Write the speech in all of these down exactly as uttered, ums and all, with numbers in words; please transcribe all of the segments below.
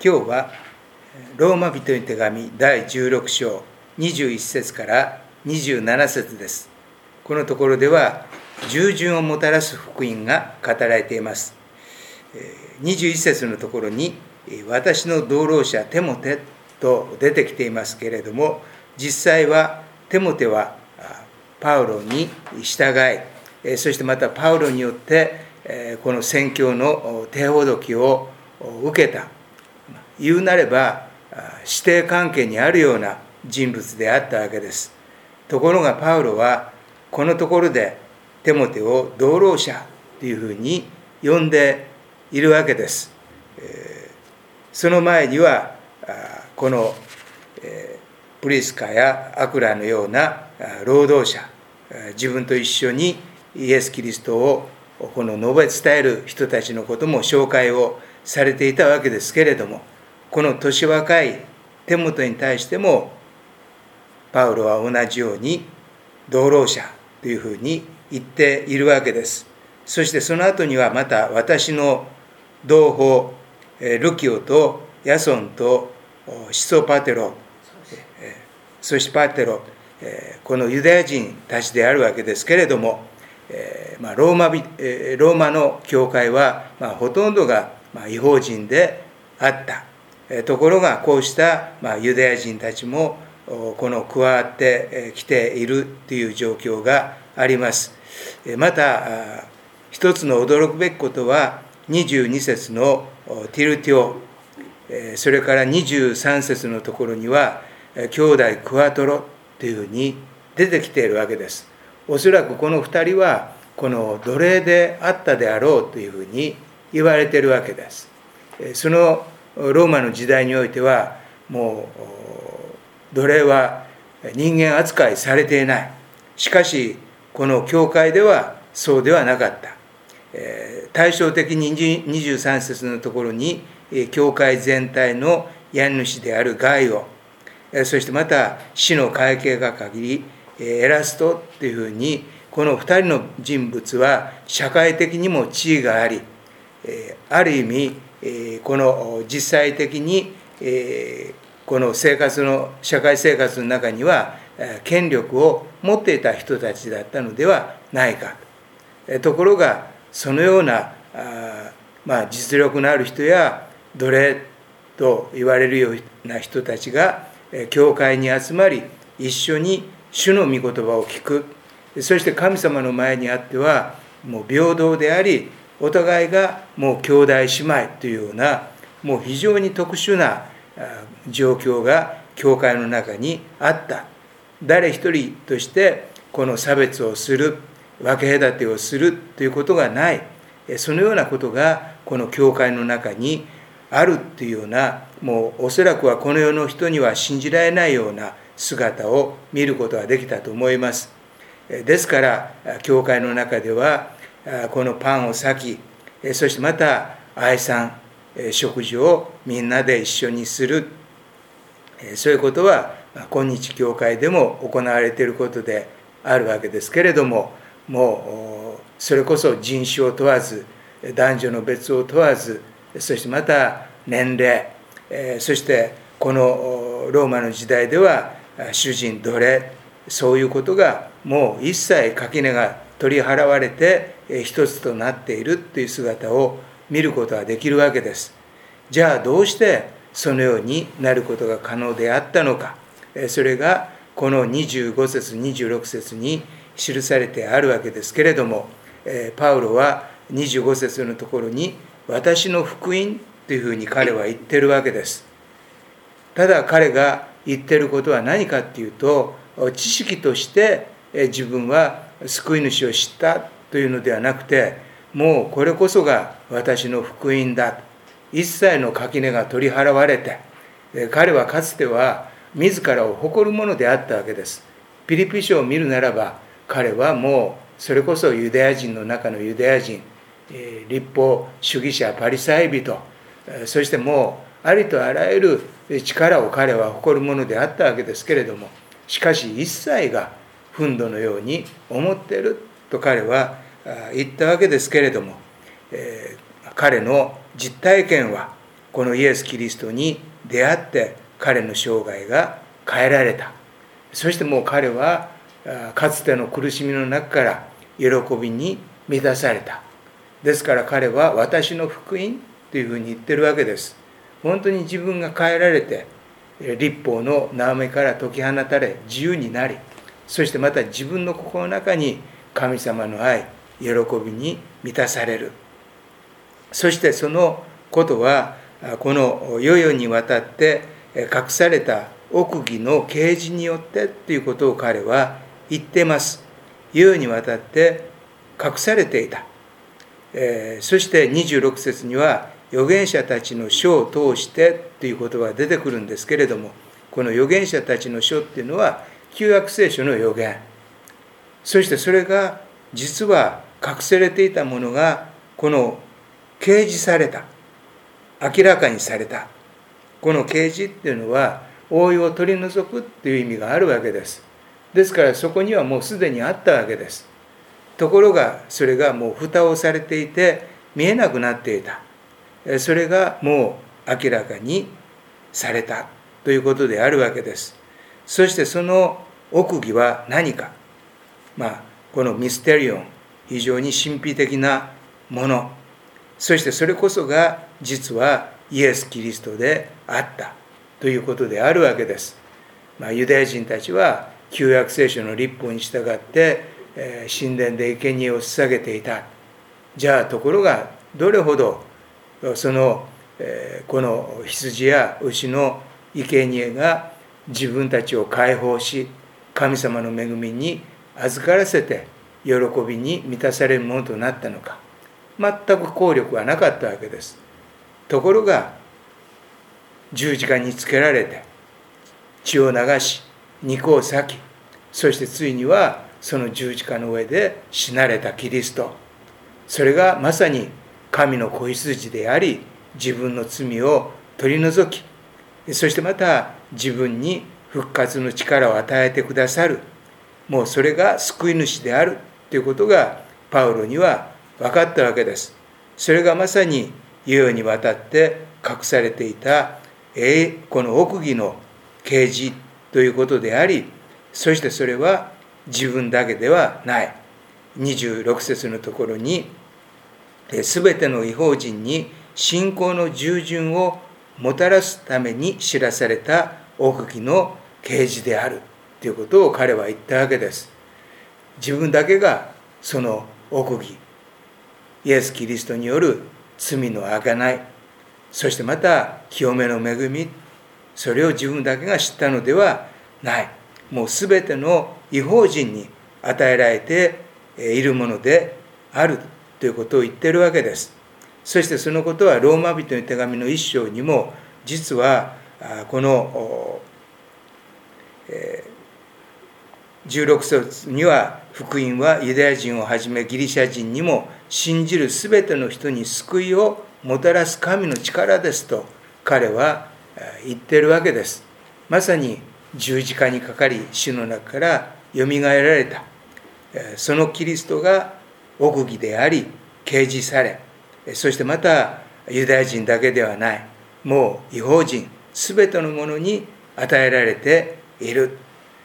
今日はローマ人の手紙だいじゅうろく章にじゅういち節からにじゅうなな節です。このところでは従順をもたらす福音が語られています。にじゅういち節のところに私の同労者テモテと出てきていますけれども、実際はテモテはパウロに従い、そしてまたパウロによってこの宣教の手ほどきを受けた、言うなれば師弟関係にあるような人物であったわけです。ところがパウロはこのところでテモテを同労者というふうに呼んでいるわけです。その前にはこのプリスカやアクラのような労働者、自分と一緒にイエス・キリストをこの述べ伝える人たちのことも紹介をされていたわけですけれども、この年若いテモテに対してもパウロは同じように同労者というふうに言っているわけです。そしてその後にはまた私の同胞ルキオとヤソンとシソパテロ、そしてパテロ、このユダヤ人たちであるわけですけれども、ローマ、ローマの教会はほとんどが異邦人であった。ところがこうしたユダヤ人たちもこの加わってきているという状況があります。また一つの驚くべきことはにじゅうに節のティルティオ、それからにじゅうさん節のところには兄弟クワトロというふうに出てきているわけです。おそらくこのふたりはこの奴隷であったであろうというふうに言われているわけです。そのローマの時代においてはもう奴隷は人間扱いされていない。しかしこの教会ではそうではなかった。対照的ににじゅうさん節のところに教会全体の家主であるガイオ、そしてまた死の会計が限りエラストというふうに、このふたりの人物は社会的にも地位があり、ある意味この実際的にこの生活の社会生活の中には権力を持っていた人たちだったのではないか。ところがそのようなまあ実力のある人や奴隷と言われるような人たちが教会に集まり、一緒に主の御言葉を聞く。そして神様の前にあってはもう平等であり、お互いがもう兄弟姉妹というような、もう非常に特殊な状況が教会の中にあった。誰一人としてこの差別をする、分け隔てをするということがない。そのようなことがこの教会の中にあるというような、もうおそらくはこの世の人には信じられないような姿を見ることができたと思います。ですから教会の中ではこのパンを裂き、そしてまた愛さん食事をみんなで一緒にする、そういうことは今日教会でも行われていることであるわけですけれども、もうそれこそ人種を問わず、男女の別を問わず、そしてまた年齢、そしてこのローマの時代では主人奴隷、そういうことがもう一切垣根が取り払われて一つとなっているという姿を見ることができるわけです。じゃあどうしてそのようになることが可能であったのか。それがこのにじゅうご節にじゅうろく節に記されてあるわけですけれども、パウロはにじゅうご節のところに私の福音というふうに彼は言ってるわけです。ただ彼が言ってることは何かっていうと、知識として自分は救い主を知ったというのではなくて、もうこれこそが私の福音だ。一切の垣根が取り払われて、彼はかつては自らを誇るものであったわけです。ピリピ書を見るならば、彼はもうそれこそユダヤ人の中のユダヤ人、律法主義者パリサイ人、そしてもうありとあらゆる力を彼は誇るものであったわけですけれども、しかし一切が憤怒のように思っていると彼は言ったわけですけれども、えー、彼の実体験はこのイエス・キリストに出会って彼の生涯が変えられた。そしてもう彼はかつての苦しみの中から喜びに満たされた。ですから彼は私の福音というふうに言ってるわけです。本当に自分が変えられて律法の縄目から解き放たれ自由になり、そしてまた自分の心の中に神様の愛、喜びに満たされる。そしてそのことはこの世々にわたって隠された奥義の啓示によってということを彼は言っています。世々にわたって隠されていた。えー、そしてにじゅうろく節には預言者たちの書を通してという言葉が出てくるんですけれども、この預言者たちの書っていうのは旧約聖書の預言。そしてそれが実は隠されていたものがこの掲示された、明らかにされた。この啓示っていうのは覆いを取り除くっていう意味があるわけです。ですからそこにはもうすでにあったわけです。ところがそれがもう蓋をされていて見えなくなっていた。それがもう明らかにされたということであるわけです。そしてその奥義は何か。まあこのミステリオン、非常に神秘的なもの。そしてそれこそが実はイエス・キリストであったということであるわけです。まあ、ユダヤ人たちは旧約聖書の律法に従って、えー、神殿で生贄を捧げていた。じゃあところがどれほどその、えー、この羊や牛の生贄が自分たちを解放し、神様の恵みに預からせて喜びに満たされるものとなったのか。全く効力はなかったわけです。ところが十字架につけられて血を流し肉を裂き、そしてついにはその十字架の上で死なれたキリスト、それがまさに神の子羊であり、自分の罪を取り除き、そしてまた自分に復活の力を与えてくださる、もうそれが救い主であるということがパウロには分かったわけです。それがまさに世々にわたって隠されていたこの奥義の啓示ということであり、そしてそれは自分だけではない。にじゅうろく節のところに、すべての異邦人に信仰の従順をもたらすために知らされた奥義の啓示であるということを彼は言ったわけです。自分だけがその奥義、イエス・キリストによる罪の贖い、そしてまた清めの恵み、それを自分だけが知ったのではない。もうすべての異邦人に与えられているものであるということを言っているわけです。そしてそのことはローマ人の手紙の一章にも、実はこのじゅうろく節には、福音はユダヤ人をはじめギリシャ人にも信じるすべての人に救いをもたらす神の力ですと彼は言っているわけです。まさに十字架にかかり死の中からよみがえられた、そのキリストが奥義であり啓示され、そしてまたユダヤ人だけではない、もう異邦人すべてのものに与えられている。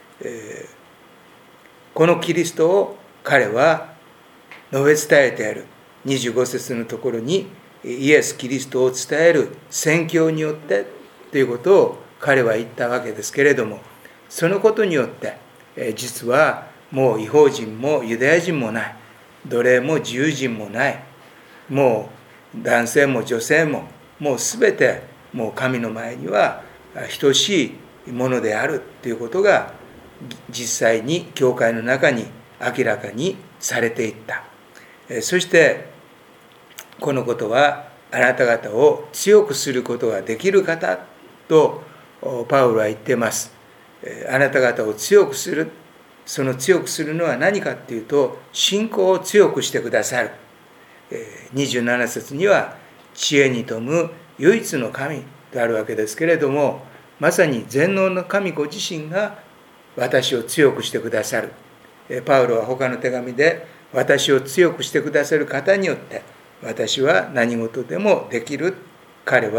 このキリストを彼は述べ伝えている。にじゅうご節のところに、イエス・キリストを伝える宣教によってということを彼は言ったわけですけれども、そのことによって実はもう異邦人もユダヤ人もない、奴隷も自由人もない、もう男性も女性ももうすべてもう神の前には等しいものであるということが実際に教会の中に明らかにされていった。そしてこのことはあなた方を強くすることができる方とパウロは言っています。あなた方を強くする、その強くするのは何かっていうと、信仰を強くしてくださる。にじゅうなな節には知恵に富む唯一の神とあるわけですけれども、まさに全能の神ご自身が私を強くしてくださる。パウロは他の手紙で、私を強くしてくださる方によって私は何事でもできる、彼は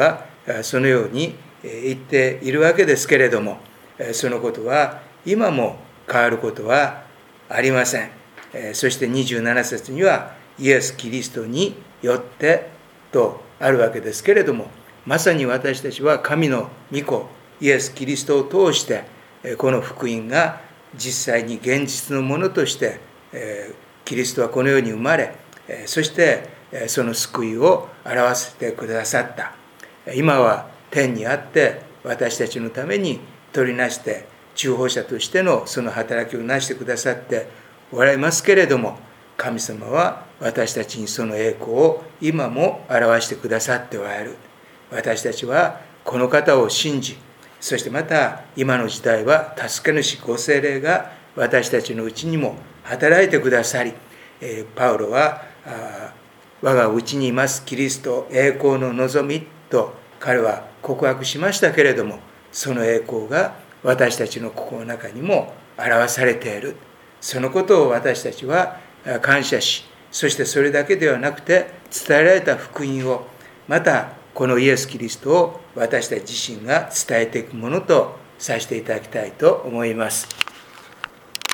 そのように言っているわけですけれども、そのことは今も変わることはありません。そしてにじゅうなな節にはイエス・キリストによってとあるわけですけれども、まさに私たちは神の御子イエス・キリストを通してこの福音が実際に現実のものとしてキリストはこの世に生まれ、そしてその救いを表してくださった。今は天にあって私たちのために取りなして中保者としてのその働きをなしてくださっておられますけれども、神様は私たちにその栄光を今も表してくださっておられる。私たちはこの方を信じ、そしてまた今の時代は助け主ご聖霊が私たちのうちにも働いてくださり、パウロは我がうちにいますキリスト栄光の望みと彼は告白しましたけれども、その栄光が私たちの心の中にも表されている。そのことを私たちは感謝し、そしてそれだけではなくて伝えられた福音をまたこのイエス・キリストを私たち自身が伝えていくものとさせていただきたいと思います。